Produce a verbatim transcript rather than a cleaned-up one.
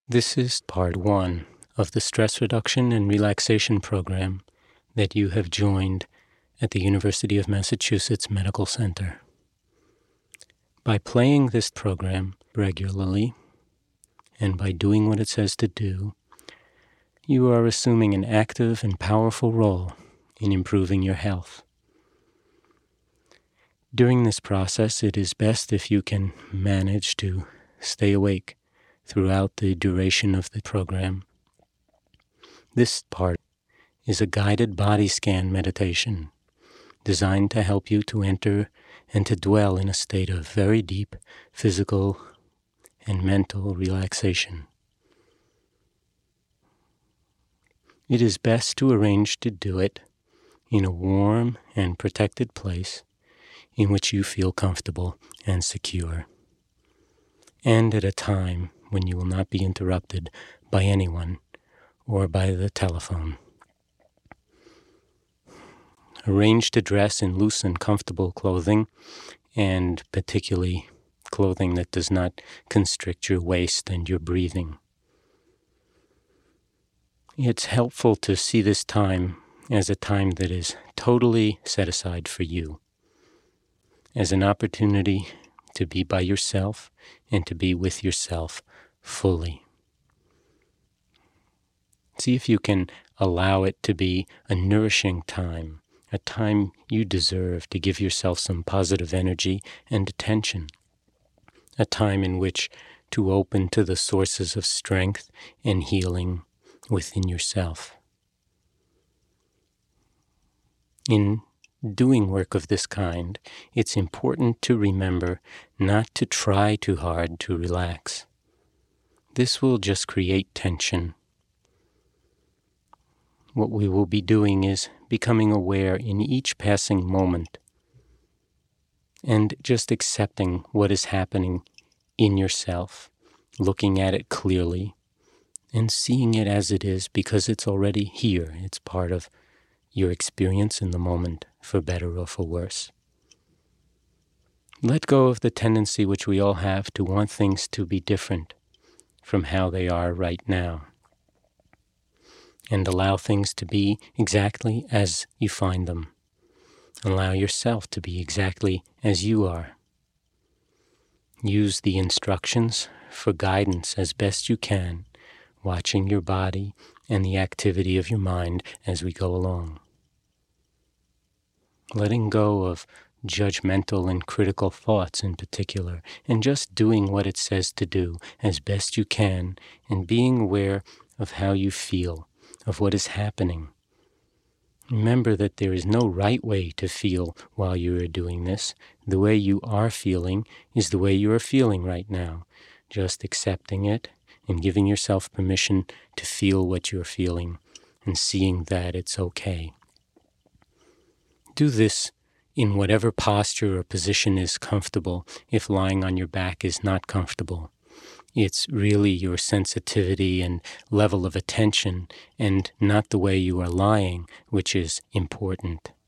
This is part one of the stress reduction and relaxation program that you have joined at the University of Massachusetts Medical Center. By playing this program regularly and by doing what it says to do, you are assuming an active and powerful role in improving your health. During this process, it is best if you can manage to stay awake throughout the duration of the program. This part is a guided body scan meditation designed to help you to enter and to dwell in a state of very deep physical and mental relaxation. It is best to arrange to do it in a warm and protected place in which you feel comfortable and secure, and at a time when you will not be interrupted by anyone or by the telephone. Arrange to dress in loose and comfortable clothing, and particularly clothing that does not constrict your waist and your breathing. It's helpful to see this time as a time that is totally set aside for you, as an opportunity to be by yourself and to be with yourself fully. See if you can allow it to be a nourishing time, a time you deserve to give yourself some positive energy and attention, a time in which to open to the sources of strength and healing within yourself. In doing work of this kind, it's important to remember not to try too hard to relax. This will just create tension. What we will be doing is becoming aware in each passing moment and just accepting what is happening in yourself, looking at it clearly and seeing it as it is because it's already here. It's part of your experience in the moment, for better or for worse. Let go of the tendency which we all have to want things to be different from how they are right now, and allow things to be exactly as you find them. Allow yourself to be exactly as you are. Use the instructions for guidance as best you can, watching your body and the activity of your mind as we go along. Letting go of judgmental and critical thoughts in particular, and just doing what it says to do as best you can, and being aware of how you feel, of what is happening. Remember that there is no right way to feel while you are doing this. The way you are feeling is the way you are feeling right now. Just accepting it and giving yourself permission to feel what you're feeling and seeing that it's okay. Do this in whatever posture or position is comfortable if lying on your back is not comfortable. It's really your sensitivity and level of attention and not the way you are lying which is important.